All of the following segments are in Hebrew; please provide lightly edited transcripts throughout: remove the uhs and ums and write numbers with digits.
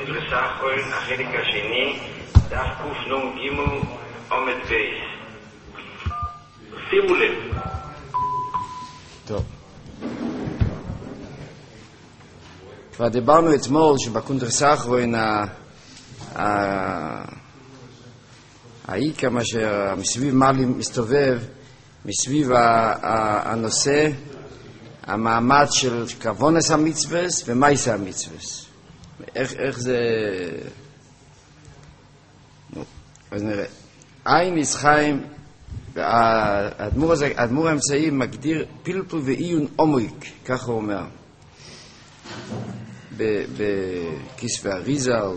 קונטרס אחרון, החלק השני, דף קנ"ג עמוד בייס. שימו לב. טוב. כבר דיברנו אתמול שבקונטרס האחרון העיקר מה שמסביב מה מסתובב מסביב הנושא המעמד של כוונס המצווס ומייס המצווס. איך זה... אז נראה. עין ישחיים, האדמו"ר האמצעי מגדיר פלפל ועיון עומק, ככה הוא אומר. בכספי אריזל,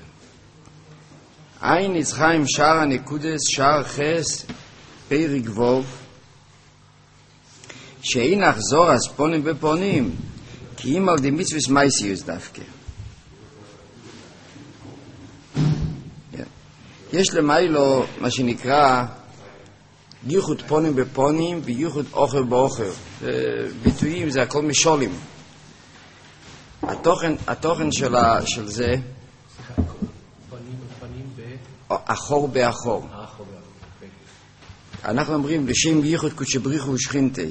עין ישחיים שער הנקודס, שער חס, פרק ווב, שאין אחזור אז פונים בפונים, כי אם על די מצווס מייסיוס דווקא. יש למיילו מה שנקרא ייחוד פונים בפונים וייחוד אוכל באוכל. ביטויים זה הכל משולים. התוכן של זה פנים בפנים אחור באחור. אנחנו אומרים לשם ייחוד קודשא בריך הוא ושכינתי.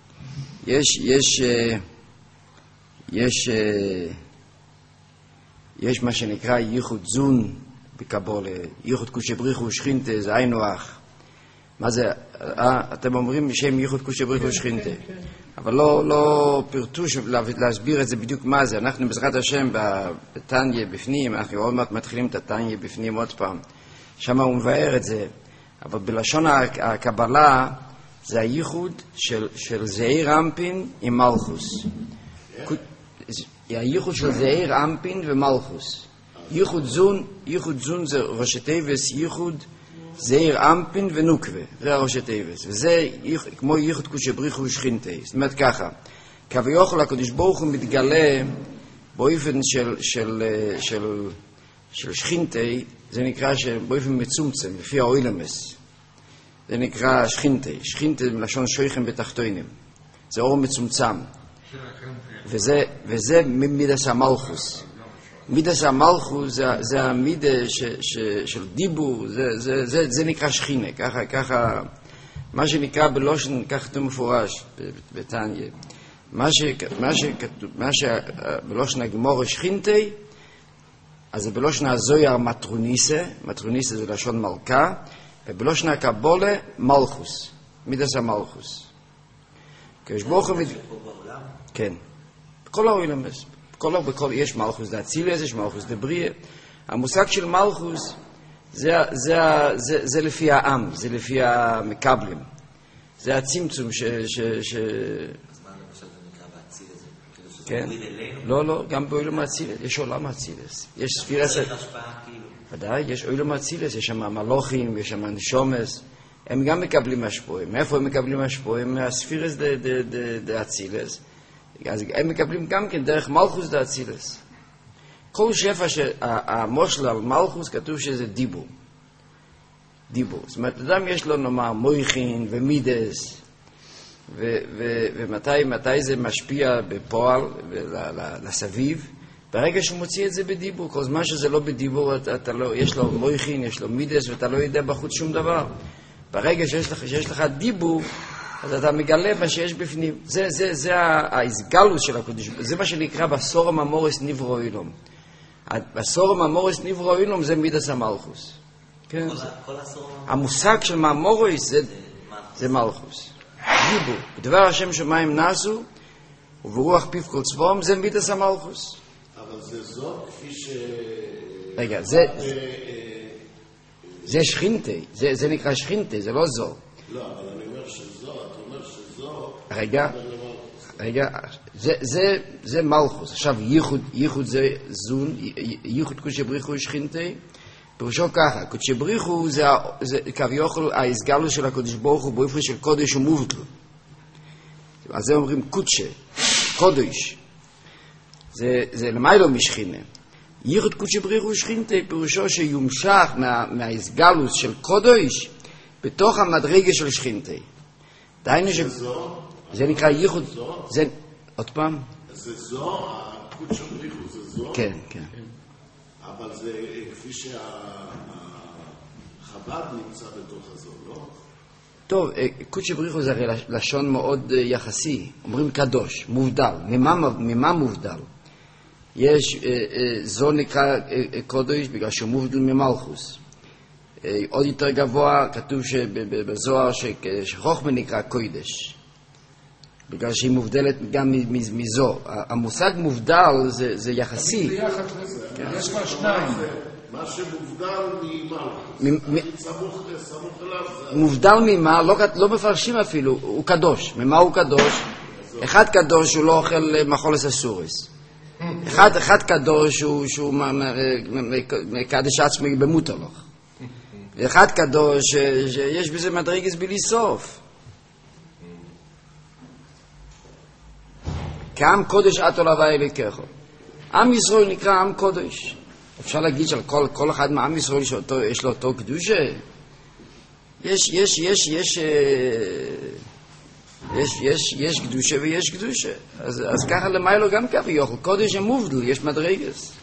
יש מה שנקרא ייחוד זון בקבולה, ייחוד קודשא בריך הוא ושכינתי, זה היינו הך. מה זה? אתם אומרים בשם ייחוד קודשא בריך הוא ושכינתי. אבל לא פירטו להסביר את זה בדיוק מה זה. אנחנו בעזרת השם בתניא בפנים, אנחנו עוד מעט מתחילים את התניא בפנים עוד פעם. שם הוא מבאר את זה. אבל בלשון הקבלה זה הייחוד של זעיר אנפין עם מלכוס. הייחוד של זעיר אנפין ומלכוס. ייחוד זון זה ראשי תיבס, ייחוד זעיר אנפין ונוקווה, זה הראשי תיבס. וזה כמו ייחוד קודשא בריך הוא ושכינתי. זאת אומרת ככה, כביכול הקדוש ברוך הוא מתגלה באופן של שכינתי, זה נקרא באופן מצומצם, לפי האוילמס. זה נקרא שכינתי. שכינתי מלשון שויכם בתחתונים. זה אור מצומצם. וזה מידס המלכוס. מידס המלכוס זה המידה של דיבור, זה נקרא שכינה. ככה, מה שנקרא בלושן, כך כתוב מפורש בתניא. מה שבלושן הגמור שכינתי, אז זה בלושן הזויר מטרוניסה, מטרוניסה זה לשון מלכה, ובלושן הקבולה מלכוס, מידס המלכוס. כשברוך הוא כן, בכל העולם, יש מלכוס דאצילס, יש מלכוס דבריה. המושג של מלכוס זה לפי העם, זה לפי המקבלים. זה הצמצום אז מה למשל זה נקרא באצילס? כן. לא, גם בעולם האצילס, יש עולם האצילס. יש ספירה... ודאי, יש עולם האצילס, יש שם מלוכים, יש שם נשומס. הם גם מקבלים השפועים. מאיפה הם מקבלים השפועים? מהספירס דאצילס. אז הם מקבלים גם כן דרך מלכוס דאצילס. כל שפע שהמושל על מלכוס כתוב שזה דיבור. דיבור. זאת אומרת, אדם יש לו נאמר מויכין ומידס, ומתי זה משפיע בפועל לסביב? ברגע שהוא מוציא את זה בדיבור. כל זמן שזה לא בדיבור, יש לו מויכין, יש לו מידס, ואתה לא יודע בחוץ שום דבר. ברגע שיש לך דיבור, אז אתה מגלה מה שיש בפנים. זה ההסגלות של הקודש. זה מה שנקרא בסורם המורס נברו אילום. בסורם המורס נברו אילום זה מידס המלכוס. כן? המושג של מאמורס זה מלכוס. דיבור. בדבר השם שמיים נסו, וברוח פיו כל צבום, זה מידס המלכוס. אבל זה זו כפי ש... רגע, זה שכינתי. זה נקרא שכינתי, זה לא זו. לא, אבל אני אומר שזו, אתה אומר שזו... רגע, זה מלכוס. עכשיו, ייחוד זה זון, ייחוד קודשא בריך הוא שכינתי, פירושו ככה, קודשא בריך הוא זה כביכול ההסגלות של הקודש ברוך הוא באופן של קודש ומובטל. אז זה אומרים קודשא, קודש. זה למיילו משכינה. ייחוד קודשא בריך הוא שכינתי, פירושו שיומשך מההסגלות של קודש בתוך המדרגה של שכינתי. דהיינו זה נקרא ייחוד, זה עוד פעם? זה זו, הקודשא בריך הוא זה זו? כן. אבל זה כפי שהחב"ד נמצא בתוך הזו, לא? טוב, קודשא בריחו זה הרי לשון מאוד יחסי. אומרים קדוש, מובדל. ממה מובדל? יש, זו נקרא קודש בגלל שהוא מובדל ממלכוס. עוד יותר גבוה כתוב בזוהר שחוכמה נקרא קודש. בגלל שהיא מובדלת גם מזו. המושג מובדל זה יחסי. יש כבר שניים. מה שמובדל ממלכוס. סמוך אליו זה... מובדל ממה, לא מפרשים אפילו, הוא קדוש. ממה הוא קדוש? אחד קדוש הוא לא אוכל מאכולת אסורס. אחד קדוש שהוא מקדש עצמי במותלוך. ואחד קדוש שיש בזה מדרגס בלי סוף. כעם קודש אתו להווה אלוקיך. עם ישראל נקרא עם קודש. אפשר להגיד שעל כל אחד מעם ישראל יש לו אותו קדושה. יש קדושה ויש קדושה. אז ככה למיילו גם כביכול. קודש המובדל, יש מדרגס.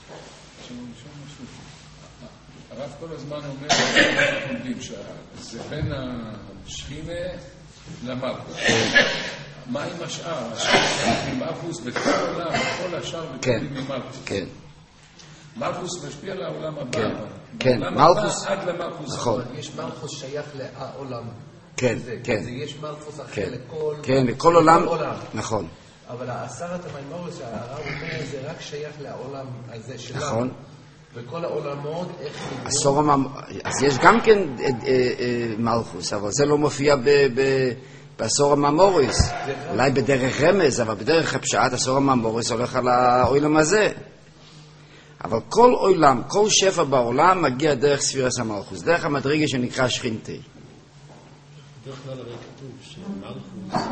הרב כל הזמן אומר שאנחנו עומדים שזה בין השכינה למלכוס. מה עם השאר? השאר עם מלכוס בכל העולם, בכל השאר בקודים ממלכוס. כן. מלכוס משפיע על העולם הבא. כן, מלכוס עד למלכוס. נכון. יש מלכוס שייך לעולם. כן, כן. יש מלכוס אחר לכל... כן, לכל עולם. נכון. אבל העשרת המימורת שהרב אומר זה רק שייך לעולם הזה שלנו. נכון. וכל העולמות איך... אז יש גם כן מלכוס, אבל זה לא מופיע בעשור הממוריס. אולי בדרך רמז, אבל בדרך הפשעת עשור הממוריס הולך על העולם הזה. אבל כל עולם, כל שפע בעולם מגיע דרך ספירס המלכוס, דרך המדרגה שנקרא שכינתי. בדרך כלל הרי כתוב שמלכוס זה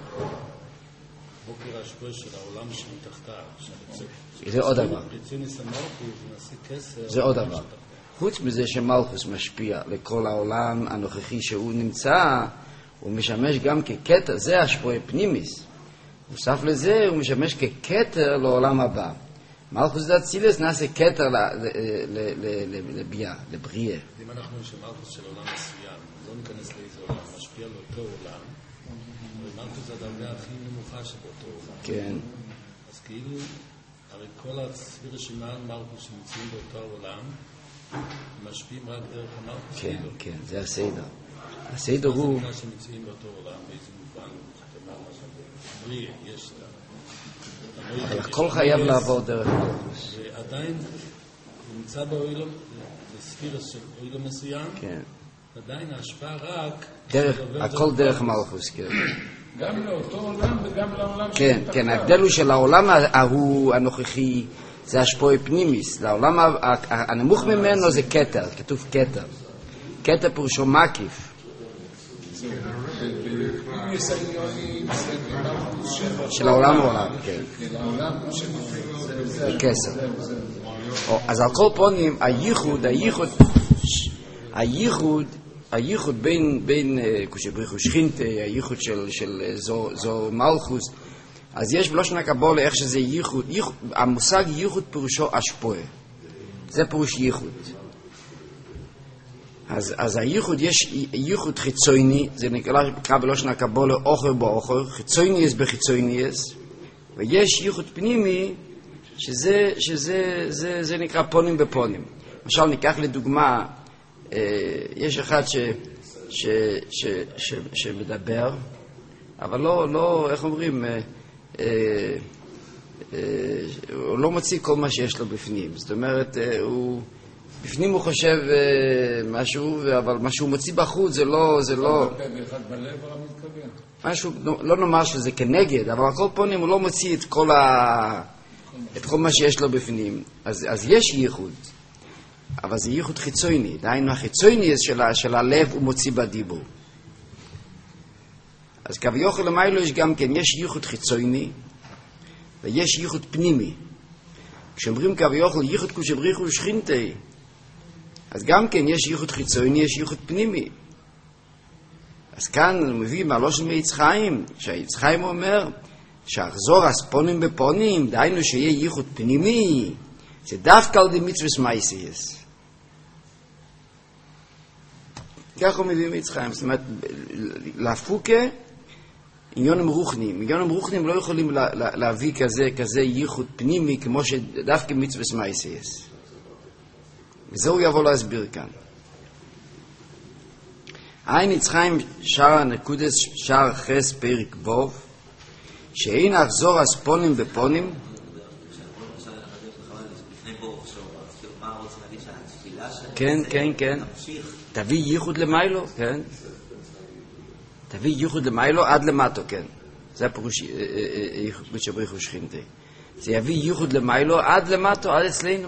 הבוקר השפוע של העולם שמתחתיו. זה עוד דבר. רציונס המלכוס נעשה כסר. זה עוד דבר. חוץ מזה שמלכוס משפיע לכל העולם הנוכחי שהוא נמצא, הוא משמש גם ככתר, זה השפוע פנימיס. נוסף לזה הוא משמש ככתר לעולם הבא. מלכוס דאצילס נעשה כתר לביאה, לבריאה. אם אנחנו שמלכוס של עולם מסוים, לא ניכנס לאיזה עולם, משפיע לאותו עולם, ומלכוס זה הדרגה הכי נמוכה שבאותו עולם. כן. אז כאילו, הרי כל הספירה שמעל מלכוס שנמצאים באותו העולם, משפיעים רק דרך המלכוס. כן, כן, זה הסדר. הסדר הוא... מה שנמצאים באותו עולם, באיזה מובן, בריאה, יש לה. אבל הכל חייב לעבור דרך מלכוס. ועדיין הוא נמצא באוילום, בספירה של אוילום מסוים, עדיין ההשפעה רק... הכל דרך מלכוס, כן. גם לאותו עולם וגם לעולם כן, כן, ההבדל הוא של העולם ההוא הנוכחי, זה השפוע פנימיס. לעולם הנמוך ממנו זה כתר, כתוב כתר. כתר פירושו מקיף. של העולם העולם, כן. זה כסר. אז על כל פונים, הייחוד בין קודשא בריחו שכינתה, הייחוד של זו מלכוס, אז יש בלושן הקבלה איך שזה ייחוד. המושג ייחוד פירושו השפוע. זה פירוש ייחוד. אז הייחוד, יש ייחוד חיצוני, זה נקרא בלושן הקבלה אוכר באוכר, חיצוניאס בחיצוניאס, ויש ייחוד פנימי, שזה נקרא פונים בפונים. למשל ניקח לדוגמה, יש אחד שמדבר, אבל לא, איך אומרים, הוא לא מוציא כל מה שיש לו בפנים. זאת אומרת, בפנים הוא חושב משהו, אבל מה שהוא מוציא בחוץ זה לא... משהו, לא נאמר שזה כנגד, אבל על כל פנים הוא לא מוציא את כל מה שיש לו בפנים. אז יש ייחוד. אבל זה ייחוד חיצוני, דהיינו החיצוני של הלב הוא מוציא בדיבור. אז כביכול למיילו יש גם כן, יש ייחוד חיצוני ויש ייחוד פנימי. כשאומרים כביכול ייחוד קודשא בריחו שכינתה, אז גם כן יש ייחוד חיצוני, יש ייחוד פנימי. אז כאן הוא מביא מהלושן מעץ חיים, שהעץ חיים אומר שהחזור הספונים בפונים, דהיינו שיהיה ייחוד פנימי, זה דווקא על די מצווס מייסייס. כך הוא מביא מצחיים, זאת אומרת, להפוקה, עניונים רוחניים. עניונים רוחניים לא יכולים להביא כזה ייחוד פנימי כמו שדווקא מצווס מייסייס. וזה הוא יבוא להסביר כאן. עין יצחיים שער הנקודס שער חס פרק בוב, שאין אחזור הספונים בפונים, כן. תביא ייחוד למיילו, כן. תביא ייחוד למיילו עד למטו, כן. זה הפירוש ייחוד שבריחו שכינתי. זה יביא ייחוד למיילו עד למטו, עד אצלנו.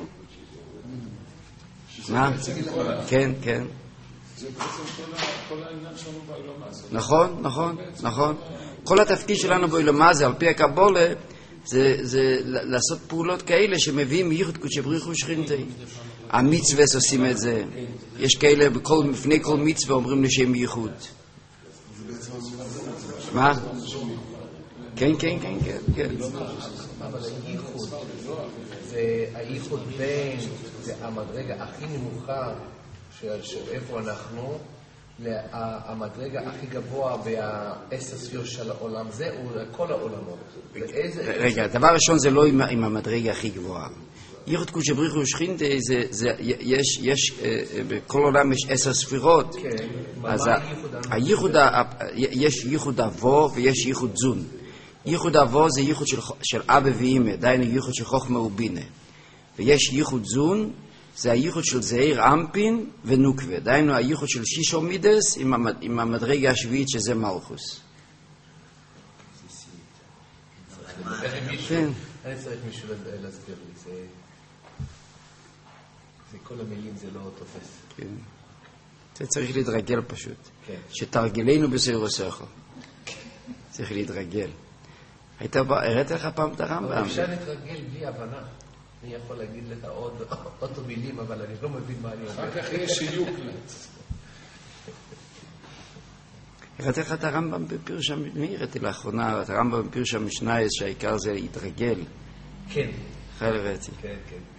מה? כן. זה בעצם כל העניין שלנו באילומה. נכון. כל התפקיד שלנו באילומה זה, על פי הקבולה, זה לעשות פעולות כאלה שמביאים ייחוד שבריחו שכינתי. המצווה עושים את זה. יש כאלה לפני כל מצווה אומרים לשם ייחוד. מה? כן. אבל הייחוד, זה הייחוד בין המדרגה הכי נמוכה שאיפה אנחנו, המדרגה הכי גבוה בעשר ספיות של העולם, זה כל העולמות. רגע, דבר ראשון זה לא עם המדרגה הכי גבוהה. ייחוד קודש בריחו ושכינתה, בכל עולם יש 10 ספירות. כן, אז יש ייחוד אבו ויש ייחוד זון. ייחוד אבו זה ייחוד של אבא ואמא, דהיינו ייחוד של חוכמה ובינה. ויש ייחוד זון, זה הייחוד של זעיר אנפין ונוקבה, דהיינו הייחוד של שישו מידס עם המדרגה השביעית שזה מלכוס. אני צריך מישהו להסביר לי, זה כל המילים זה לא תופס. כן. זה צריך להתרגל פשוט. שתרגלנו בסעיר ושכל. צריך להתרגל. הראית לך פעם את הרמב"ם? אפשר להתרגל בלי הבנה. אני יכול להגיד לך עוד מילים, אבל אני לא מבין מה אני אומר. אחר כך יש שיוק. הראיתי לך את הרמב"ם בפירוש המשנה, הראיתי לאחרונה, את הרמב"ם בפירוש המשנה, שהעיקר זה להתרגל. כן. אחרי הראיתי. כן.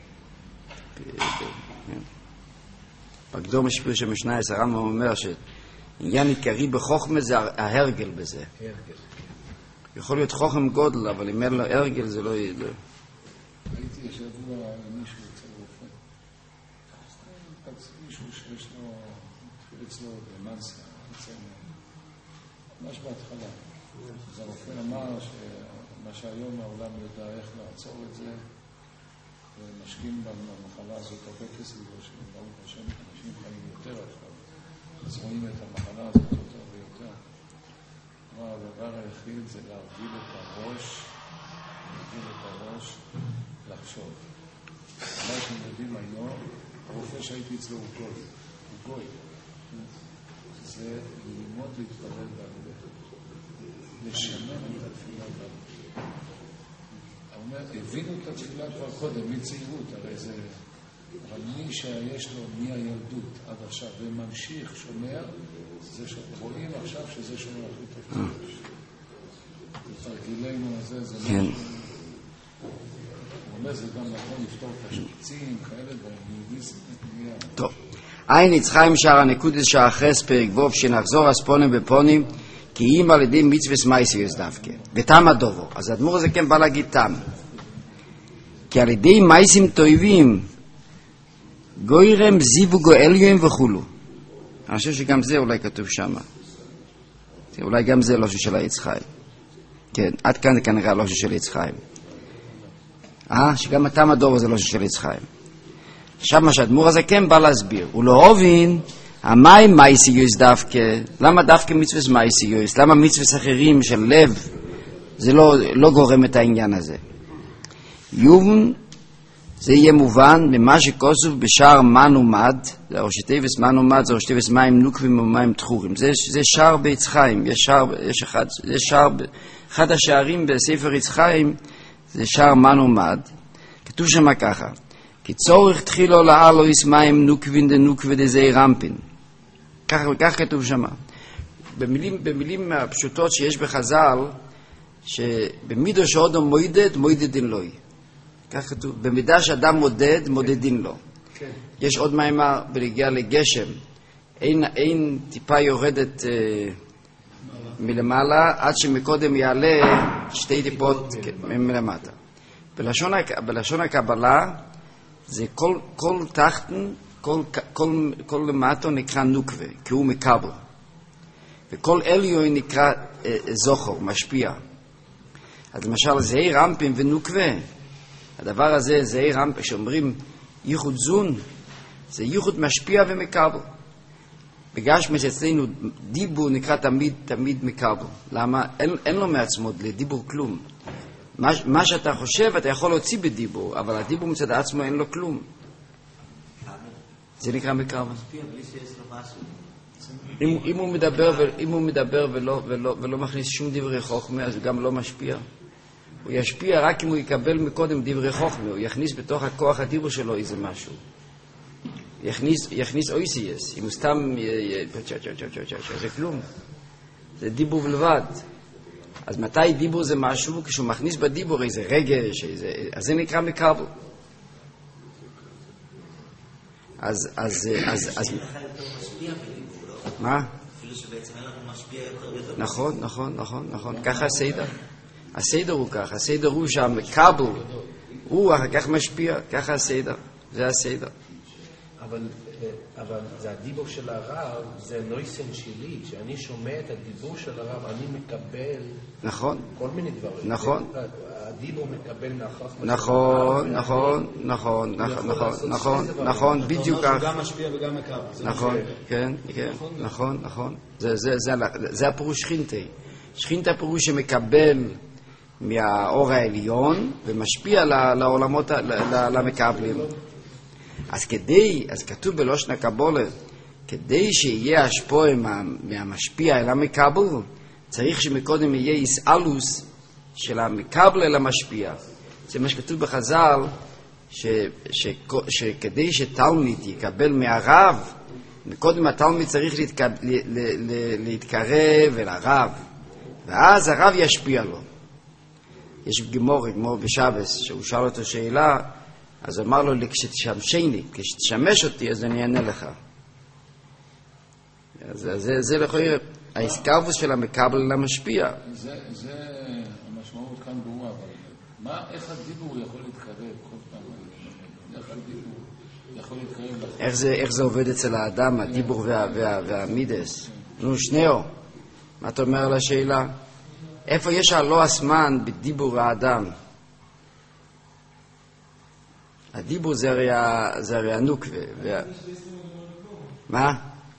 בקדום פירוש המשנה, הרמב"ם אומר שעניין עיקרי בחוכמה זה ההרגל בזה. הרגל. יכול להיות חוכם גודל, אבל אם אין לו הרגל זה לא יהיה. הייתי שבוע מישהו אצל רופא. מישהו שיש לו, התחיל אצלו דמנציה, ממש בהתחלה. אז הרופא אמר שמה שהיום העולם יודע איך לעצור את זה, ומשקיעים במחלה הזאת הרבה כסף, ברוך השם, אנשים חיים יותר עכשיו. אז רואים את המחלה הזאת יותר ויותר. כלומר, הדבר היחיד זה להרגיל את הראש לחשוב. מה שאתם יודעים היום, הרופא שהייתי אצלו הוא גוי. זה ללמוד להתפלל בעבודה. לשמר את התפילה בעבודה. הוא אומר, הבינו את התפילה כבר קודם, מצעירות, הרי זה... אבל מי שיש לו מהילדות עד עכשיו וממשיך שומר, זה שרואים עכשיו שזה שומר הכי טוב. תרגילנו הזה, זה משהו... הוא אומר, זה גם נכון לפתור את השפיצים, כאלה דברים, טוב. עין יצחיים שער הנקודס שער חס פרק ווב, שנחזור הספונים בפונים, כי אם על ידי מצווס מייסיוס דווקא. ותם הדובו. אז האדמו"ר הזה כן בא להגיד תם. כי על ידי מייסים טובים, גוירם זיווגו עליון וכולו. אני חושב שגם זה אולי כתוב שם. אולי גם זה לא של היצחיים. כן, עד כאן זה כנראה לא של יצחיים. שגם התם הדובו זה לא של יצחיים. עכשיו מה שהאדמו"ר הזה כן בא להסביר. הוא לא הבין, המים מייסיוס דווקא, למה דווקא מצווס מייסיוס? למה מצווס אחרים של לב? זה לא גורם את העניין הזה. יובן, זה יהיה מובן ממה שכוסוף בשער מן ומד, זה ראשי תיבס מן ומד, זה ראשי תיבס מים נוקבים ומים תחורים. זה שער ביצחיים, יש שער, אחד השערים בספר יצחיים, זה שער מן ומד. כתוב שם ככה, כי צורך תחילו לאלויס מים נוקבין דנוקבי דזי רמפין. כך כתוב שם. במילים הפשוטות שיש בחז"ל, שבמידו שעודו מוידד, מוידד אין לוי. כך כתוב. במידה שאדם מודד, מודדים לו. כן. יש עוד מאמר בנגיעה לגשם. אין טיפה יורדת מלמעלה עד שמקודם יעלה שתי טיפות מלמטה. בלשון הקבלה זה כל תחתן, כל למטה נקרא נוקווה, כי הוא מקבל. וכל עליון נקרא זוכר, משפיע. אז למשל זעיר רמפים ונוקווה, הדבר הזה זעיר רמפים, כשאומרים ייחוד זון, זה ייחוד משפיע ומקבל. בגשמי שאצלנו דיבור נקרא תמיד מקבל. למה? אין לו מעצמו לדיבור כלום. מה שאתה חושב אתה יכול להוציא בדיבור, אבל הדיבור מצד עצמו אין לו כלום. זה נקרא מקבל. אם הוא מדבר ולא מכניס שום דברי חוכמה, אז הוא גם לא משפיע. הוא ישפיע רק אם הוא יקבל מקודם דברי חוכמה, הוא יכניס בתוך הכוח הדיבור שלו איזה משהו. יכניס אויסיאס, אם הוא סתם זה כלום. זה דיבור בלבד. אז מתי דיבור זה משהו? כשהוא מכניס בדיבור איזה רגש, אז זה נקרא מקבל. אז מה? אפילו שבעצם אין לנו משפיע יותר גדול. נכון. ככה הסדר. הסדר הוא ככה. הסדר הוא שהמקבל הוא אחר כך משפיע. ככה הסדר. זה הסדר. אבל זה הדיבור של הרב, זה נויסן שלי. כשאני שומע את הדיבור של הרב, אני מקבל נכון. כל מיני דברים. נכון. הדיבור מקבל מהחוכמה. נכון, בדיוק כך. גם משפיע וגם מקבל. נכון, כן, נכון. זה הפירוש שכינתה. שכינתה פירוש שמקבל מהאור העליון ומשפיע לעולמות, למקבלים. אז כתוב בלושן הקבלה, כדי שיהיה השפועה מהמשפיע אל המקבל, צריך שמקודם יהיה איסאלוס של המקבל אל המשפיע. זה מה שכתוב בחז"ל, שכדי שתלמיד יקבל מהרב, מקודם התלמיד צריך להתקרב אל הרב, ואז הרב ישפיע לו. יש גמור בשבס, שהוא שאל אותו שאלה, אז אמר לו, כשתשמש אותי, אז אני אענה לך. זה לכאורה, ההסקרבוס של המקבל למשפיע. זה המשמעות כאן ברורה, אבל איך הדיבור יכול להתקרב כל פעם? איך הדיבור יכול להתקרב? איך זה עובד אצל האדם, הדיבור והמידס? נו, שניאו. מה אתה אומר על השאלה? איפה יש הלא הזמן בדיבור האדם? הדיבור זה הרי הנוקווה. מה?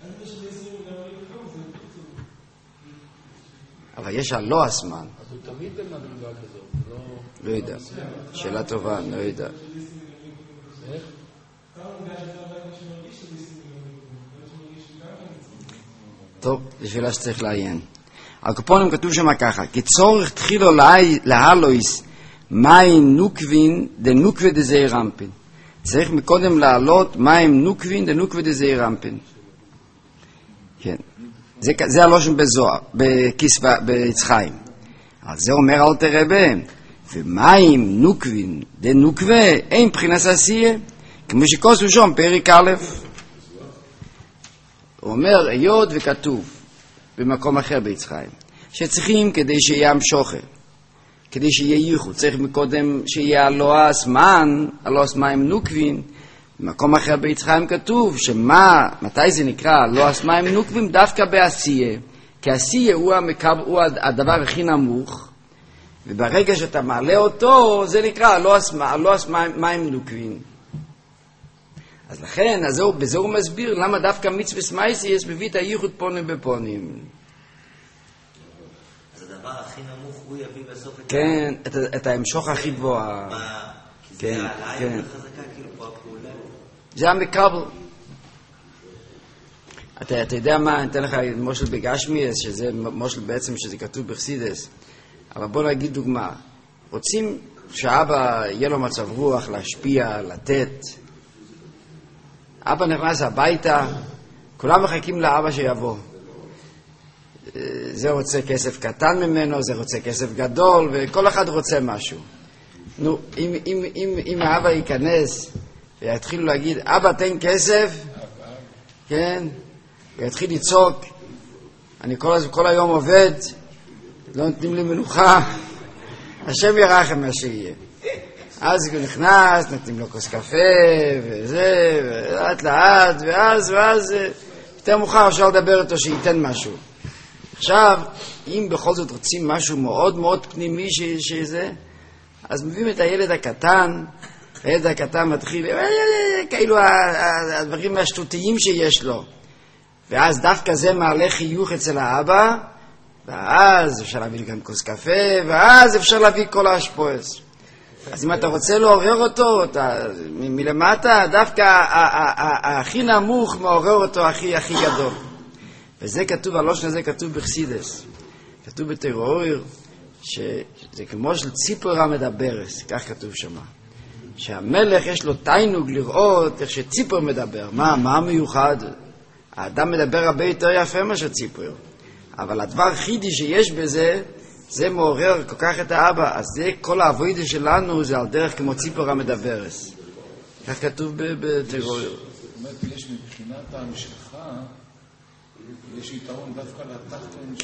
אבל יש הלא הזמן. אז הוא תמיד במדרגה כזאת. לא יודע. שאלה טובה, לא יודע. טוב, זו שאלה שצריך לעיין. הקופונים כתוב שם ככה, כצורך תחילו להלויס מים נוקבין דנוקווה דזעיר רמפין. צריך מקודם לעלות מים נוקבין דנוקווה דזעיר רמפין. כן. זה הלושן בזוהר, ביצחיים. אז זה אומר אל תרבה, ומים נוקבין דנוקווה אין מבחינת עשייה, כמו שכוסו שם פרק א'. הוא אומר, היות וכתוב במקום אחר ביצחיים, שצריכים כדי שיהיה המשוכר, כדי שיהיה ייחוד, צריך מקודם שיהיה הלועס מים נוקבין. במקום אחר ביצחיים כתוב מתי זה נקרא הלועס מים נוקבין? דווקא בעשייה, כי עשייה הוא הדבר הכי נמוך, וברגע שאתה מעלה אותו זה נקרא הלועס מים נוקבין. אז לכן, בזה הוא מסביר למה דווקא מצווה מייסיס מביא את הייחוד פונים בפונים. אז הדבר הכי נמוך הוא יביא בסוף כן, את ההמשוך הכי גבוה. כי זה העין החזקה, כאילו פה הפעולה. זה המקבל. אתה יודע מה, אני אתן לך מושל בגשמיאס, שזה מושל בעצם שזה כתוב בחסידס. אבל בוא נגיד דוגמה. רוצים שאבא יהיה לו מצב רוח להשפיע, לתת. אבא נכנס הביתה, כולם מחכים לאבא שיבוא. זה רוצה כסף קטן ממנו, זה רוצה כסף גדול, וכל אחד רוצה משהו. נו, אם האבא ייכנס ויתחילו להגיד, אבא תן כסף, כן, ויתחיל לצעוק, אני כל היום עובד, לא נותנים לי מנוחה, השם ירחם מה שיהיה. אז הוא נכנס, נותנים לו כוס קפה, וזה, ולאט לאט, ואז, יותר מאוחר אפשר לדבר איתו שייתן משהו. עכשיו, אם בכל זאת רוצים משהו מאוד מאוד פנימי שזה, אז מביאים את הילד הקטן, הילד הקטן מתחיל, כאילו הדברים השטותיים שיש לו. ואז דווקא זה מעלה חיוך אצל האבא, ואז אפשר להביא גם כוס קפה, ואז אפשר להביא כל השפועס. אז אם אתה רוצה לעורר אותו, מלמטה, דווקא הכי נמוך מעורר אותו הכי גדול. וזה כתוב, הלושן הזה כתוב בחסידס. כתוב בתורה, שזה כמו של ציפורה מדברס, כך כתוב שמה. שהמלך יש לו תיינוג לראות איך שציפור מדבר. מה מיוחד? האדם מדבר הרבה יותר יפה מאשר ציפור. אבל הדבר חידי שיש בזה, זה מעורר כל כך את האבא. אז זה כל העבודה שלנו, זה על דרך כמו ציפור המדברס. כך כתוב בתורה. זאת אומרת, יש מבחינת המשפחה, יש יתרון דווקא לתחתון.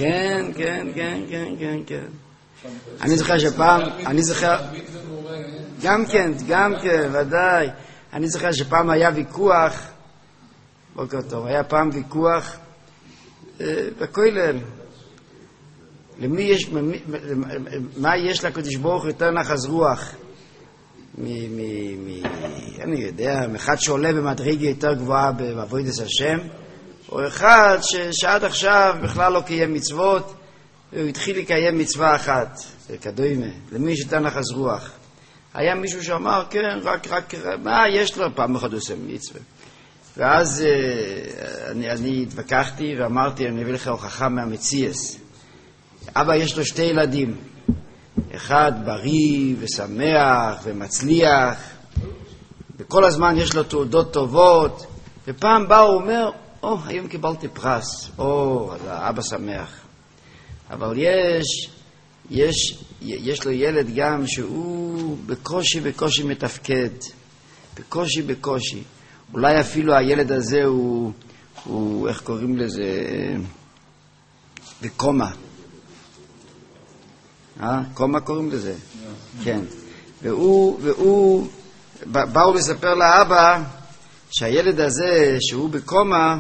כן. אני זוכר שפעם, גם כן, ודאי. אני זוכר שפעם היה ויכוח, בוקר טוב, היה פעם ויכוח בכולל. מה יש לקדוש ברוך הוא יותר נחס רוח? אני יודע, אחד שעולה במדרגה יותר גבוהה בעבודת השם, או אחד שעד עכשיו בכלל לא קיים מצוות, והוא התחיל לקיים מצווה אחת, כדומה, למי יש יותר נחס רוח. היה מישהו שאמר, כן, רק, מה יש לו? פעם אחד עושה מצווה. ואז אני התווכחתי ואמרתי, אני אביא לך הוכחה מהמציאס. אבא יש לו 2 ילדים, אחד בריא ושמח ומצליח, וכל הזמן יש לו תעודות טובות, ופעם בא הוא אומר, היום קיבלתי פרס, אז האבא שמח. אבל יש לו ילד גם שהוא בקושי מתפקד, בקושי. אולי אפילו הילד הזה הוא איך קוראים לזה? בקומה. קומה קוראים לזה? כן. והוא באו לספר לאבא שהילד הזה שהוא בקומה,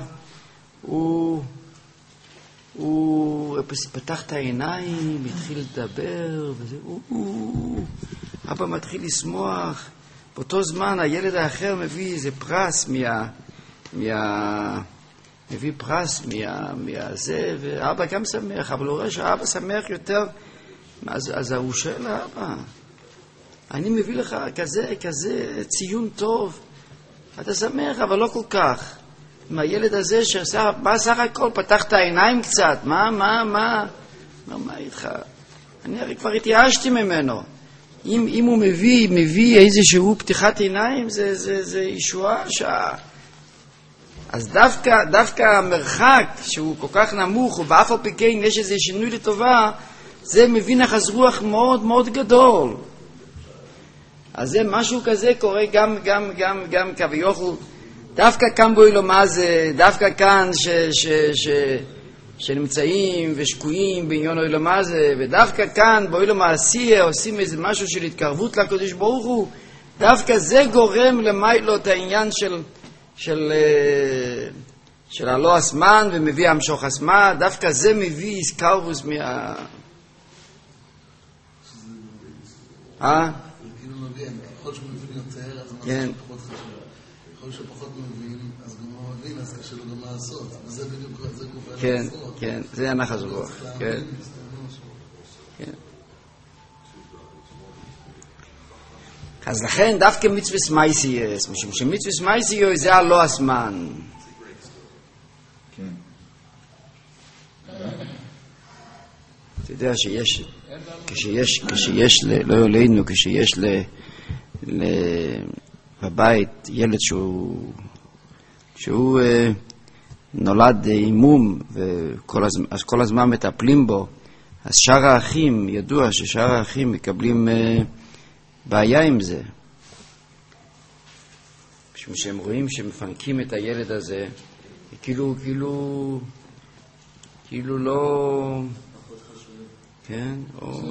הוא פתח את העיניים, התחיל לדבר, וזה, אבא מתחיל לשמוח. באותו זמן הילד האחר מביא איזה פרס מביא פרס מהזה, ואבא גם שמח, אבל הוא רואה שהאבא שמח יותר. אז הוא שואל לאבא, אני מביא לך כזה ציון טוב, אתה שמח, אבל לא כל כך. מהילד הזה שבא סך הכל פתח את העיניים קצת, מה איתך? אני הרי כבר התייאשתי ממנו. אם הוא מביא איזשהו פתיחת עיניים, זה ישועה שעה. אז דווקא המרחק שהוא כל כך נמוך, ובאף הפיקן יש איזה שינוי לטובה, זה מביא נחס רוח מאוד מאוד גדול. אז זה משהו כזה קורה גם כביכול, דווקא כאן בו אילומה זה, דווקא כאן שנמצאים ושקועים בעניין אילומה זה, ודווקא כאן בו אילומה עשייה, עושים איזה משהו של התקרבות לקדוש ברוך הוא, דווקא זה גורם למיילו את העניין של הלא הסמן ומביא המשוך הסמן, דווקא זה מביא איסקרבוס כאילו מבין, יכול שמבין יותר, אז משהו פחות חשוב. יכול שפחות מבין, אז גם לא מבין, אז קשה לו גם לעשות. וזה בדיוק, זה גופה לעשות. כן, זה הנחס רוח. כן. אז לכן דווקא מצווה מייסיוס, משום שמצווה מייסיוס זה הלא הסמן. כן. אתה יודע כשיש לא יולדנו, כשיש בבית ילד שהוא נולד עם מום, אז כל הזמן מטפלים בו, אז שאר האחים, ידוע ששאר האחים מקבלים בעיה עם זה. משום שהם רואים שמפנקים את הילד הזה, כאילו לא... כן, או...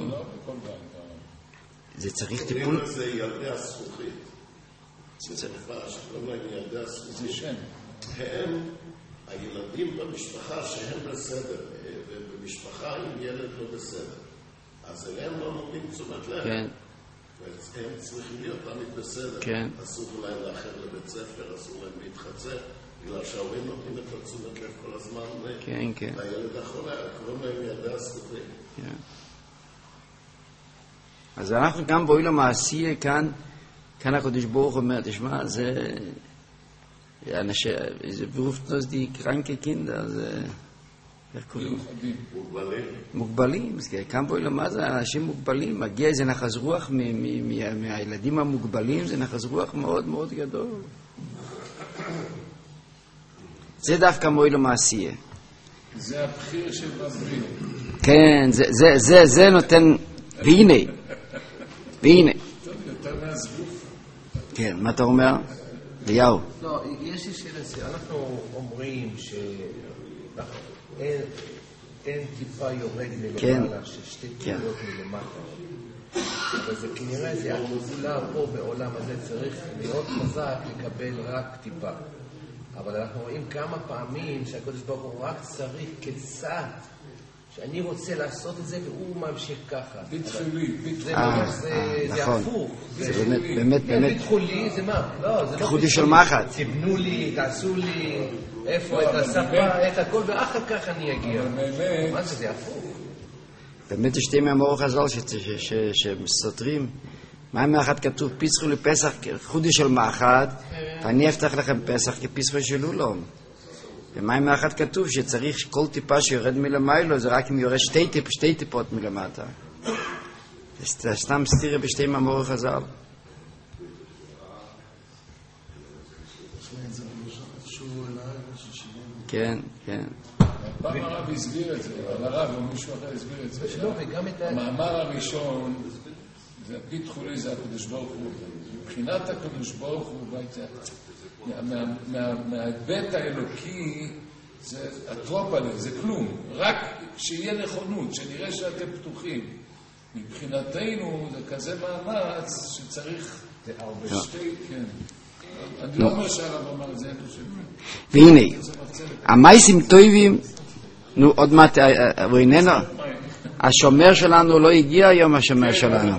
זה צריך טיפול... זה ילדי הזכוכית. זה נפש, לא להם ילדי הזכוכית. זה שם. הם הילדים במשפחה שהם בסדר, ובמשפחה עם ילד לא בסדר. אז אליהם לא נותנים תשומת לב. כן. הם צריכים להיות תמיד בסדר. כן. אסור להם לאחר לבית ספר, אסור להם להתחצר, בגלל שההורים נותנים את התשומת לב כל הזמן. כן, כן. לילד החולה, קוראים להם ילדי הזכוכית. כן. אז אנחנו גם בואי למעשי כאן הקדוש ברוך אומר, תשמע, זה ברופטנוס די קרנקה קינדר, זה איך קוראים? מוגבלים. כאן בואי למה זה אנשים מוגבלים, מגיע איזה נחז רוח מהילדים המוגבלים, זה נחז רוח מאוד מאוד גדול. זה דווקא בואי למעשי. זה הבחיר של בבריל. כן, זה נותן, והנה. יותר מהזבוף. כן, מה אתה אומר? ליהו. לא, יש לי שאלה, אנחנו אומרים שאין טיפה יורד מלמעלה, ששתי טיפות מלמטה. אבל זה כנראה, זה הגבולה פה בעולם הזה צריך להיות חזק לקבל רק טיפה. אבל אנחנו רואים כמה פעמים שהקדוש ברוך הוא רק צריך קצת, שאני רוצה לעשות את זה והוא ממשיך ככה. ביטחולי. זה הפוך. זה באמת. ביטחולי זה מה? לא, זה לא חודי של מחט. תבנו לי, תעשו לי, איפה את הספה, את הכל, ואחר כך אני אגיע. מה זה הפוך? באמת יש שתי מאמרו חז"ל שסותרים. מה מאחד כתוב? פיסחו לפסח חודי של מחט, ואני אפתח לכם פסח כפיסחו של אולום. ומה מאחד כתוב? שצריך כל טיפה שיורד מלמיילו, זה רק אם יורד שתי טיפות מלמטה. זה סתם סתירה בשתי מאמרו חז"ל. כן. פעם הרב הסביר את זה, אבל הרב או מישהו אחר הסביר את זה. המאמר הראשון, זה הפיתחולי, זה הקדוש ברוך הוא. מבחינת הקדוש ברוך הוא, מההיבט האלוקי, זה הטרופלה, זה כלום. רק שיהיה נכונות, שנראה שאתם פתוחים. מבחינתנו זה כזה מאמץ שצריך בשתי, כן. אני לא אומר שהרב אמר את זה, והנה, המייסים טובים, נו עוד מעט, הוא איננו, השומר שלנו לא הגיע היום, השומר שלנו.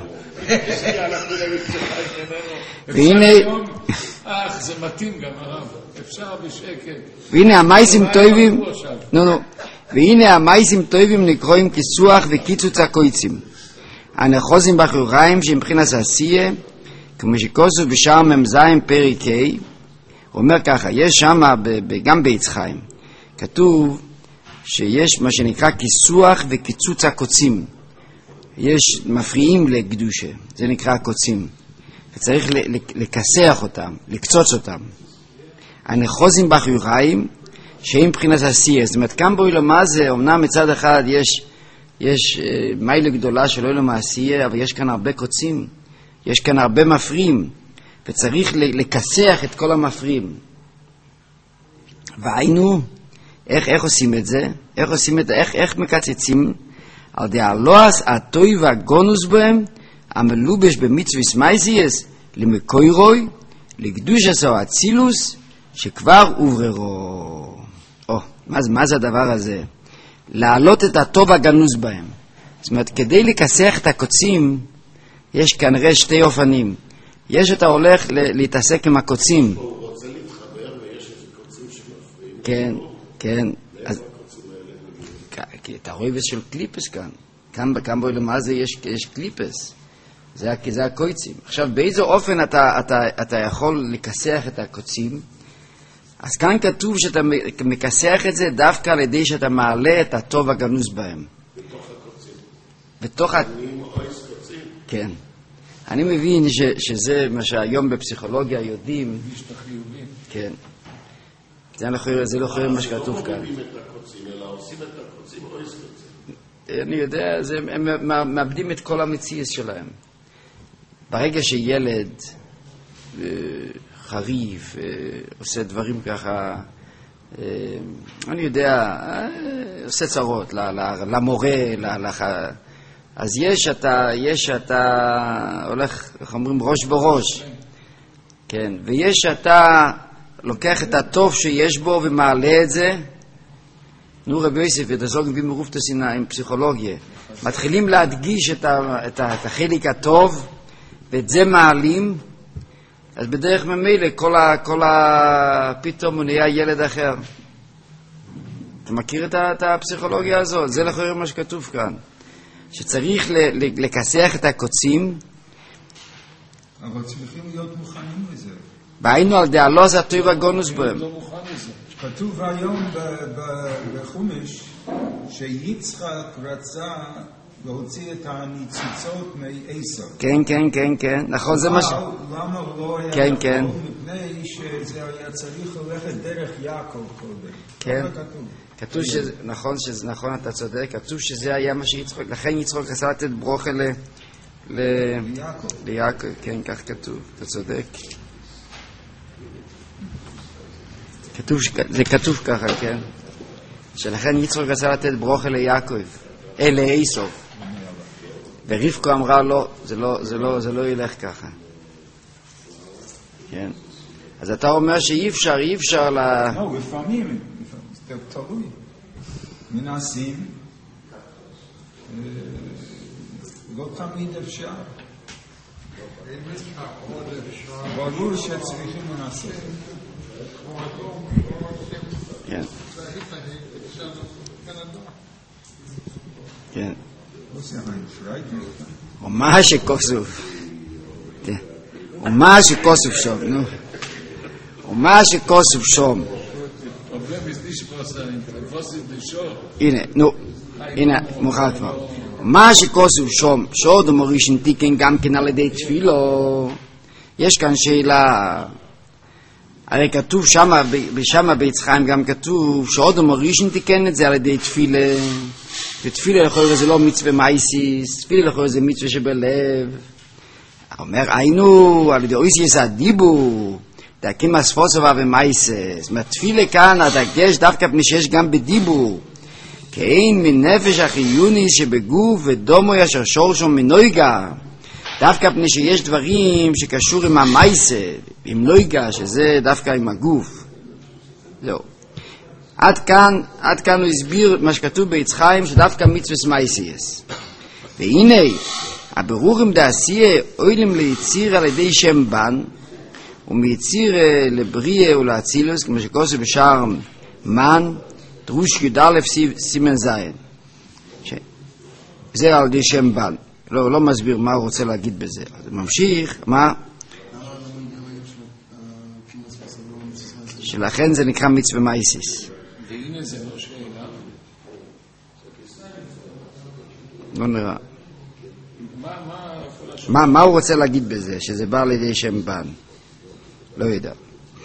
והנה, זה מתאים גם הרב, אפשר בשקט. והנה המייסים טובים, והנה המייסים טובים נקרואים כיסוח וקיצוץ הקויצים. הנחוזים בחוריים שמבחינת עשייה, כמו שכוסו בשער ממזיים פרק ה', הוא אומר ככה, יש שם, גם בעץ חיים, כתוב שיש מה שנקרא כיסוח וקיצוץ הקוצים. יש מפריעים לקדושה, זה נקרא הקוצים. וצריך לקסח אותם, לקצוץ אותם. הנחוזים בחוריים, שהם מבחינת עשייה. זאת אומרת, כאן בו מה זה, אמנם מצד אחד יש מיילה גדולה של אילום העשייה, אבל יש כאן הרבה קוצים. יש כאן הרבה מפריעים, וצריך לקסח את כל המפריעים. והיינו, איך עושים את זה? איך מקצצים? על די הלועס הטוי והגונוס בהם, המלובש במצווס מייסייס, למקוירוי, לקדושס או אצילוס, שכבר עובררו. מה זה הדבר הזה? להעלות את הטוב הגנוז בהם. זאת אומרת, כדי לקסח את הקוצים, יש כנראה שתי אופנים. יש אתה הולך להתעסק עם הקוצים. הוא רוצה להתחבר ויש איזה קוצים שמפריעים. כן. כי אתה רואה של קליפס כאן. כאן בו למה זה יש קליפס. זה הקוצים. עכשיו, באיזה אופן אתה יכול לקסח את הקוצים? אז כאן כתוב שאתה מקסח את זה דווקא על ידי שאתה מעלה את הטוב הגנוז בהם. בתוך הקוצים. כן. אני מבין שזה מה שהיום בפסיכולוגיה יודעים. כן. זה לא חייב מה שכתוב כאן. אני יודע, הם מאבדים את כל המציאות שלהם. ברגע שילד חריף, עושה דברים ככה, אני יודע, עושה צרות למורה, אז יש אתה הולך, איך אומרים, ראש בראש, כן, ויש אתה לוקח את הטוב שיש בו ומעלה את זה. נו, רבי יוסף, ותזוג במרופת הסינה עם פסיכולוגיה, מתחילים להדגיש את החלק הטוב, ואת זה מעלים, אז בדרך ממילא פתאום הוא נהיה ילד אחר. אתה מכיר את הפסיכולוגיה הזאת? זה לכאורה מה שכתוב כאן, שצריך לכסח את הקוצים, אבל צריכים להיות מוכנים לזה. בעינו על דעלו זה הטוב הגונוס בהם. כתוב היום בחומש שיצחק רצה להוציא את הניצוצות מעשיו. כן, נכון, זה מה ש... למה לא היה כן. מפני שזה היה צריך ללכת דרך יעקב קודם. כן, כתוב נכון, אתה צודק, כתוב שזה היה מה שיצחק, לכן יצחק רצה לתת ברוכה ליעקב, כן, כך כתוב, אתה צודק. זה כתוב ככה, כן? שלכן יצחק רצה לתת ברוכה ליעקב, לעשו. ורבקה אמרה לא, זה לא ילך ככה. כן. אז אתה אומר שאי אפשר לא, לפעמים, זה תלוי. מנסים, לא תמיד אפשר. ברור שצריכים לנסות. כן. כן. ומה שכוסוף שום, נו. ומה שכוסוף שום. הנה, מוכר כבר. מה שכוסוף שום, שעוד מורישן תיקן גם כן על ידי תפילו. יש כאן שאלה, הרי כתוב שמה ביצחיים גם כתוב שעוד מורישן תיקן את זה על ידי תפילה. ותפילה לכאורה זה לא מצווה מייסיס, תפילה לכאורה זה מצווה שבלב. אומר, היינו, על ידי אויסיס הדיבור, דקים הספוסובה ומייסס. מהתפילה כאן, הדגש דווקא פני שיש גם בדיבור. כאין מנפש החיוני שבגוף ודומו ישר שורשו מנויגה. דווקא פני שיש דברים שקשור עם המייסה, עם נויגה, שזה דווקא עם הגוף. זהו. עד כאן הוא הסביר מה שכתוב ביצחיים שדווקא מצווה מייסיס. והנה, הבירורים דעשייה אוילם ליציר על ידי שם בן, ומיציר לבריאה ולאצילוס, כמו שכוסו בשער מן, דרוש י"א סימן זין. זה על ידי שם בן. לא מסביר מה הוא רוצה להגיד בזה. אז ממשיך, מה? שלכן זה נקרא מצווה מייסיס. והנה זה לא שאלה. לא נראה. מה הוא רוצה להגיד בזה? שזה בא על ידי שם בן. לא יודע.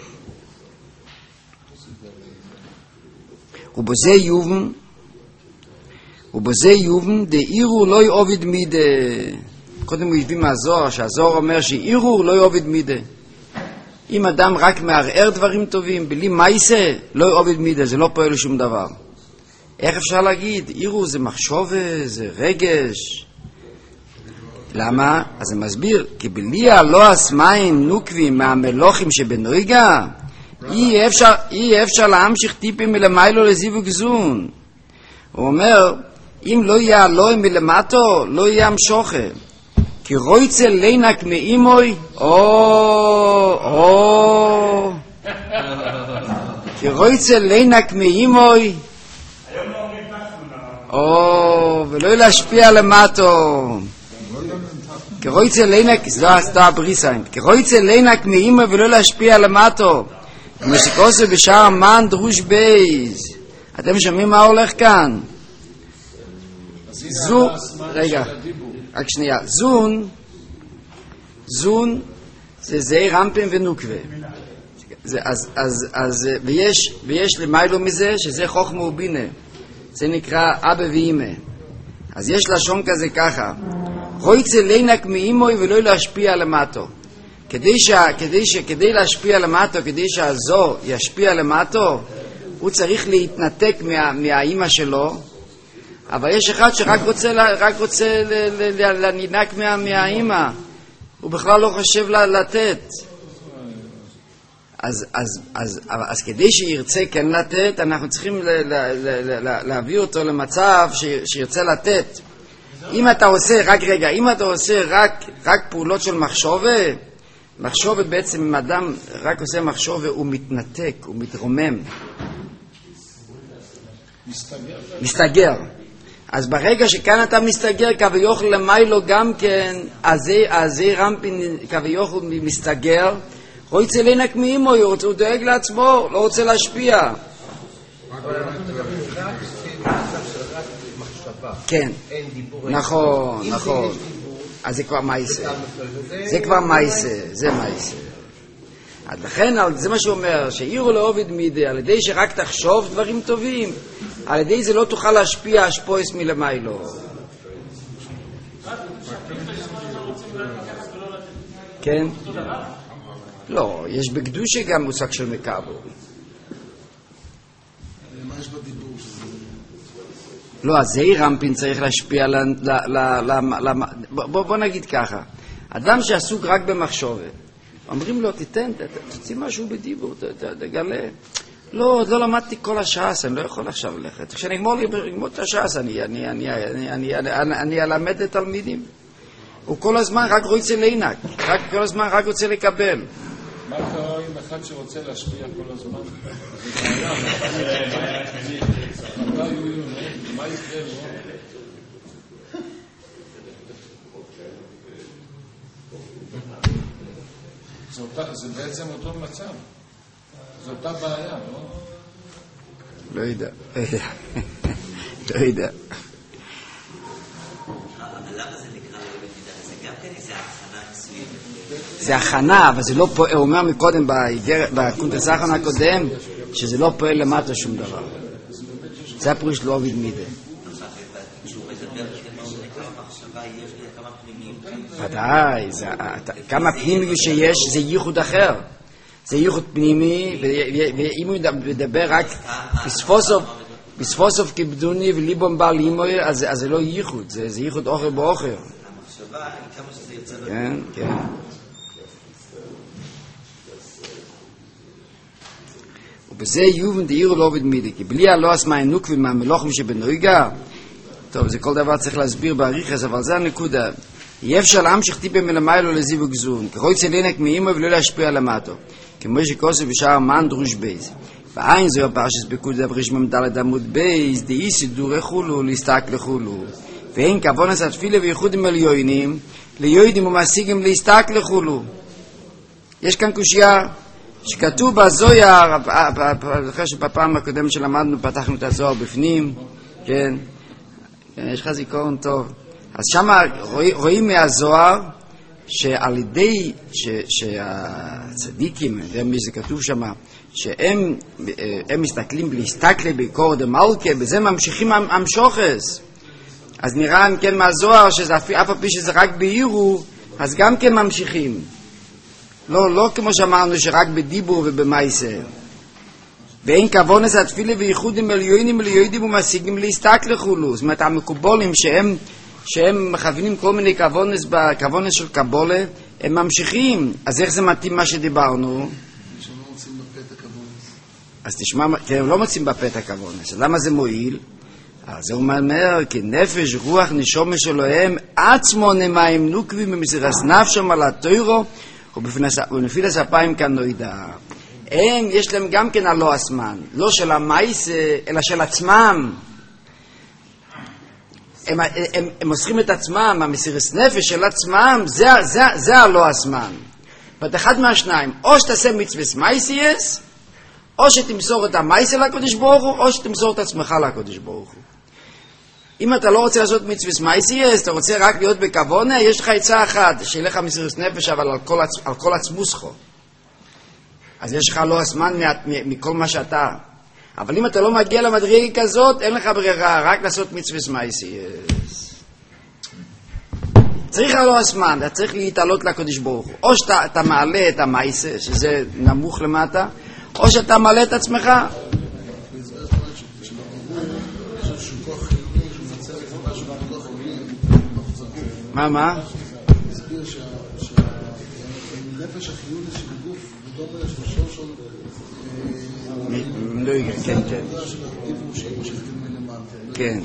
ובזה יובן דאירו לא יעובד מידה. קודם הוא הביא מהזוהר, שהזוהר אומר שאירו לא יעובד מידה. אם אדם רק מערער דברים טובים, בלי מייסה, לא יעובד מידה, זה לא פועל שום דבר. איך אפשר להגיד? אירו זה מחשבה, זה רגש. למה? אז זה מסביר, כי בלי הלא אסמיים נוקבים מהמלוכים שבנויגה, אי אפשר להמשיך טיפים מלמיילו לזיווג זון. הוא אומר, אם לא יהיה הלוי מלמטו, לא יהיה המשוכה. כי רויצה לינק מאימוי, כי רויצה לינק מאימוי, ולא להשפיע למטו. כי רויצה לינק, זה הבריסיים, כי רויצה לינק מאימוי ולא להשפיע למטו. כמו שכוסו בשער מן דרוש בייז. אתם שומעים מה הולך כאן? רגע, רק שנייה. זון זה זעיר רמפים ונוקווה. ויש למיילו מזה שזה חוכמה ובינה. זה נקרא אבא ואימא. אז יש לשון כזה ככה. רויצה לינק מאימוי ולא להשפיע למטו. כדי להשפיע למטו, כדי שהזו ישפיע למטו, הוא צריך להתנתק מהאימא שלו, אבל יש אחד שרק רוצה לנינק מהאימא, הוא בכלל לא חושב לתת. אז כדי שירצה כן לתת, אנחנו צריכים להביא אותו למצב שירצה לתת. אם אתה עושה רק פעולות של מחשבה בעצם אם אדם רק עושה מחשבה הוא מתנתק, הוא מתרומם, מסתגר. אז ברגע שכאן אתה מסתגר כביוכל למיילו גם כן, אז רמפין כביוכל מסתגר, רוצה לינק מאימו, הוא דואג לעצמו, לא רוצה להשפיע. אבל אנחנו מדברים רק במצב של רק מחשבה. כן, נכון. אז זה כבר מייסה. זה מייסה. אז לכן, זה מה שאומר, שאירו לעובד מידי, על ידי שרק תחשוב דברים טובים, על ידי זה לא תוכל להשפיע השפועס מלמיילו. כן? לא, יש בקדושה גם מושג של מקבל. מה יש בדיבור? לא, אז זה רמפין צריך להשפיע בוא נגיד ככה, אדם שעסוק רק במחשבה, אומרים לו, תוציא משהו בדיבור, תגלה. לא, עוד לא למדתי כל השעס, אני לא יכול עכשיו ללכת. כשנגמור את השעס, אני אלמד את תלמידים. הוא כל הזמן רק רוצה לינק, כל הזמן רק רוצה לקבל. מה קרה עם אחד שרוצה להשפיע כל הזמן? מה יקרה לו? זה בעצם אותו מצב. זו אותה בעיה, לא? לא יודע. אבל למה זה נקרא לעובד מידה? זה גם כן איזו הכנה מסוימת. זה הכנה, אבל זה לא פועל, הוא אומר מקודם בקונטס האחרון הקודם, שזה לא פועל למטה שום דבר. זה הפירוש לא עובד מידה. כשהוא מדבר כמו שנקרא מחשבה, יש לי כמה פנימיים. ודאי, כמה פנימי שיש, זה ייחוד אחר. זה ייחוד פנימי, ואם הוא מדבר רק בספוסוף כבדוני וליבום בר לימוי, אז זה לא ייחוד, זה ייחוד אוכל באוכל. המחשבה, כמה שזה יוצא לו. כן, כן. ובזה יובן דאירו לא עובד מידי, כי בלי הלא עשמה נוקבים מהמלוכים שבנויגה, טוב, זה כל דבר צריך להסביר בעריכס, אבל זה הנקודה. יהיה אפשר להמשיך טיפה מלמיילו לזיווג זון, ככל צלינק מאימו ולא להשפיע למטו, כמו שכוסף בשאר מן דרוש בייז. בעין זו הפרשס בקוד דבריש ממדלת עמוד בייז, דאי סידור החולו, להסתק לחולו. ואין כבונס התפילה וייחודים על יוינים, ליוידים ומשיגים להסתק לחולו. יש כאן קושייה שכתוב בזויר, אחרי שבפעם הקודמת שלמדנו פתחנו את הזוהר בפנים, כן, יש לך זיכרון טוב. אז שם רואים מהזוהר שעל ידי שהצדיקים, זה כתוב שם, שהם מסתכלים להסתכלי ביקור דמלכה, בזה ממשיכים המשוחס. אז נראה כן מהזוהר שאף על פי שזה רק בעירו, אז גם כן ממשיכים. לא כמו שאמרנו שרק בדיבור ובמייסר. ואין כוונס התפילה וייחודים עליונים ומשיגים להסתק לחולו. זאת אומרת, המקובולים שהם מכוונים כל מיני כוונס של קבולה, הם ממשיכים. אז איך זה מתאים מה שדיברנו? שלא מוצאים בפה את הכוונס. אז תשמע, כי הם לא מוצאים בפה את הכוונס. למה זה מועיל? אז הוא אומר, כי נפש, רוח, נשומה שלהם, עצמו נמיים נוקבים במסירס נפשם על התוירו, ובנפילס אפיים כאן נוידה. יש להם גם כן הלא עצמן, לא של המייס, אלא של עצמם. הם מוסרים את עצמם, המסירס נפש של עצמם, זה הלא עצמן. ואת אחד מהשניים, או שתעשה מצווס מייסייס, או שתמסור את המייס לקודש ברוך הוא, או שתמסור את עצמך לקודש ברוך הוא. אם אתה לא רוצה לעשות מצווס מייסייס, אתה רוצה רק להיות בכוונה, יש לך עצה אחת, שיהיה לך מסירס נפש, אבל על כל עצמוסך. אז יש לך לא הזמן מכל מה שאתה. אבל אם אתה לא מגיע למדרגה כזאת, אין לך ברירה, רק לעשות מצווס מייסייס. צריך לו הזמן, אתה צריך להתעלות לקדוש ברוך הוא. או שאתה מעלה את המייסה, שזה נמוך למטה, או שאתה מעלה את עצמך. מה? הסביר שהנפש החיוני של גוף ודומה לשלושו של לא יגע, כן. כן.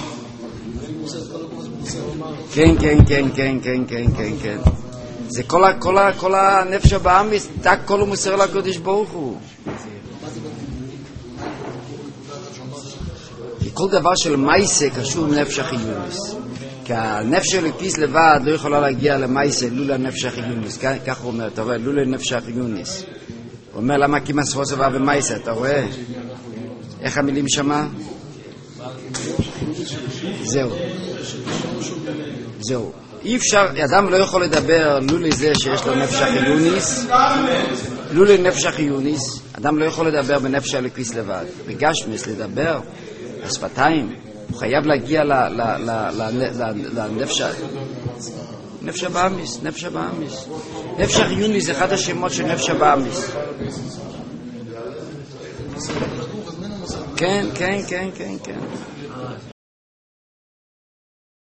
כן. זה כל הנפש הבאמיס, תק כל הוא מוסר לקדוש ברוך הוא. כל דבר של מייסה קשור לנפש החיונס. כי הנפש של פיס לבד לא יכולה להגיע למייסה לולא נפש החיונס. כך הוא אומר, אתה רואה, לולא נפש החיונס. הוא אומר, למה כמעט חוסר במייסה, אתה רואה? איך המילים שמה? זהו. אי אפשר, אדם לא יכול לדבר לולא זה שיש לו נפש החיוניס, לולא נפש החיוניס, אדם לא יכול לדבר בנפש הלקיס לבד. בגשמס לדבר, בשפתיים, הוא חייב להגיע לנפש הבאמיס, נפש הבאמיס. נפש החיוניס זה אחד השמות של נפש הבאמיס. כן.